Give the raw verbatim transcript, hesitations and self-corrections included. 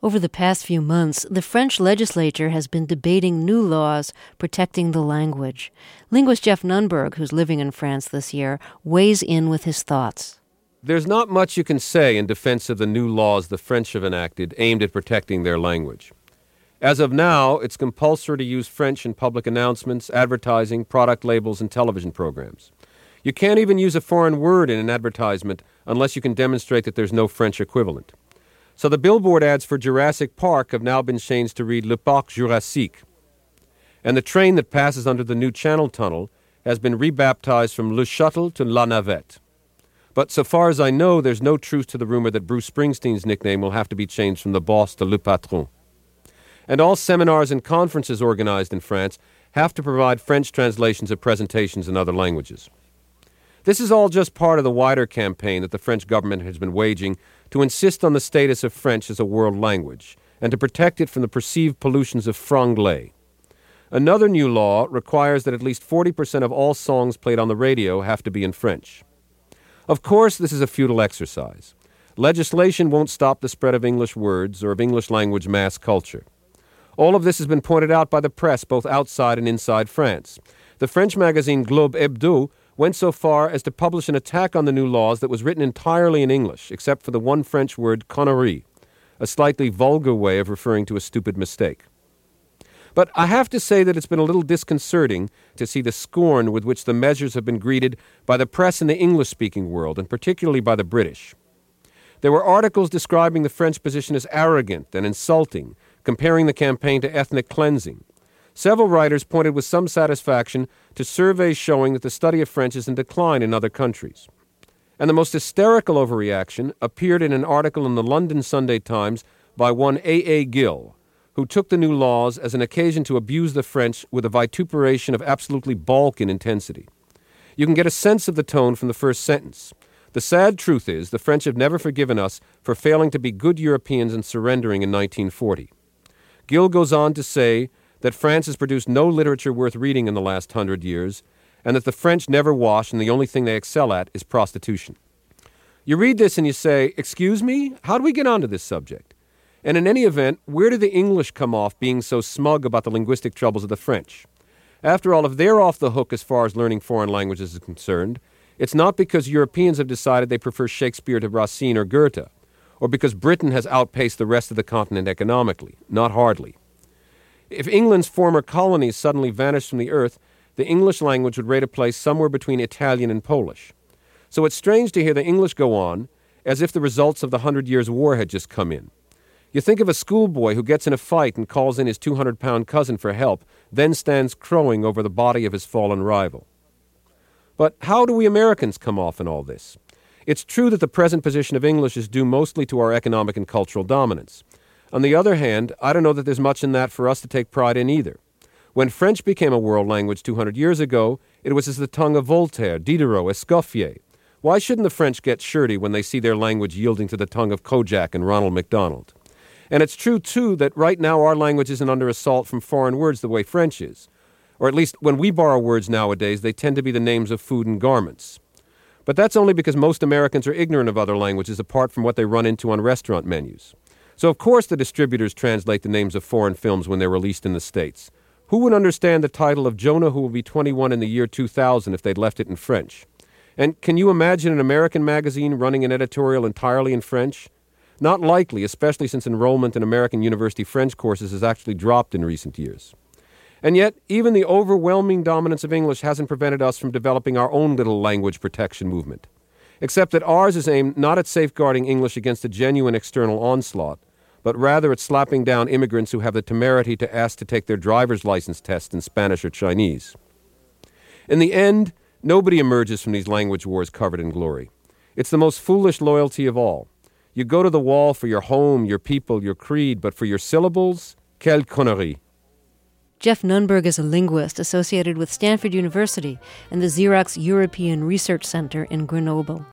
Over the past few months, the French legislature has been debating new laws protecting the language. Linguist Jeff Nunberg, who's living in France this year, weighs in with his thoughts. There's not much you can say in defense of the new laws the French have enacted aimed at protecting their language. As of now, it's compulsory to use French in public announcements, advertising, product labels, and television programs. You can't even use a foreign word in an advertisement unless you can demonstrate that there's no French equivalent. So the billboard ads for Jurassic Park have now been changed to read Le Parc Jurassique. And the train that passes under the new Channel Tunnel has been rebaptized from Le Shuttle to La Navette. But so far as I know, there's no truth to the rumor that Bruce Springsteen's nickname will have to be changed from the boss to Le Patron. And all seminars and conferences organized in France have to provide French translations of presentations in other languages. This is all just part of the wider campaign that the French government has been waging to insist on the status of French as a world language and to protect it from the perceived pollutions of franglais. Another new law requires that at least forty percent of all songs played on the radio have to be in French. Of course, this is a futile exercise. Legislation won't stop the spread of English words or of English language mass culture. All of this has been pointed out by the press both outside and inside France. The French magazine Globe Hebdo went so far as to publish an attack on the new laws that was written entirely in English, except for the one French word connerie, a slightly vulgar way of referring to a stupid mistake. But I have to say that it's been a little disconcerting to see the scorn with which the measures have been greeted by the press in the English-speaking world, and particularly by the British. There were articles describing the French position as arrogant and insulting, comparing the campaign to ethnic cleansing. Several writers pointed with some satisfaction to surveys showing that the study of French is in decline in other countries. And the most hysterical overreaction appeared in an article in the London Sunday Times by one A A Gill, who took the new laws as an occasion to abuse the French with a vituperation of absolutely Balkan intensity. You can get a sense of the tone from the first sentence. The sad truth is the French have never forgiven us for failing to be good Europeans and surrendering in nineteen forty. Gill goes on to say that France has produced no literature worth reading in the last hundred years, and that the French never wash and the only thing they excel at is prostitution. You read this and you say, excuse me, how do we get onto this subject? And in any event, where do the English come off being so smug about the linguistic troubles of the French? After all, if they're off the hook as far as learning foreign languages is concerned, it's not because Europeans have decided they prefer Shakespeare to Racine or Goethe, or because Britain has outpaced the rest of the continent economically. Not hardly. If England's former colonies suddenly vanished from the earth, the English language would rate a place somewhere between Italian and Polish. So it's strange to hear the English go on as if the results of the Hundred Years' War had just come in. You think of a schoolboy who gets in a fight and calls in his two hundred pound cousin for help, then stands crowing over the body of his fallen rival. But how do we Americans come off in all this? It's true that the present position of English is due mostly to our economic and cultural dominance. On the other hand, I don't know that there's much in that for us to take pride in either. When French became a world language two hundred years ago, it was as the tongue of Voltaire, Diderot, Escoffier. Why shouldn't the French get shirty when they see their language yielding to the tongue of Kojak and Ronald MacDonald? And it's true, too, that right now our language isn't under assault from foreign words the way French is. Or at least when we borrow words nowadays, they tend to be the names of food and garments. But that's only because most Americans are ignorant of other languages apart from what they run into on restaurant menus. So of course the distributors translate the names of foreign films when they're released in the States. Who would understand the title of Jonah Who Will Be twenty-one in the year two thousand if they'd left it in French? And can you imagine an American magazine running an editorial entirely in French? Not likely, especially since enrollment in American university French courses has actually dropped in recent years. And yet, even the overwhelming dominance of English hasn't prevented us from developing our own little language protection movement. Except that ours is aimed not at safeguarding English against a genuine external onslaught, but rather at slapping down immigrants who have the temerity to ask to take their driver's license test in Spanish or Chinese. In the end, nobody emerges from these language wars covered in glory. It's the most foolish loyalty of all. You go to the wall for your home, your people, your creed, but for your syllables, quelle connerie. Jeff Nunberg is a linguist associated with Stanford University and the Xerox European Research Center in Grenoble.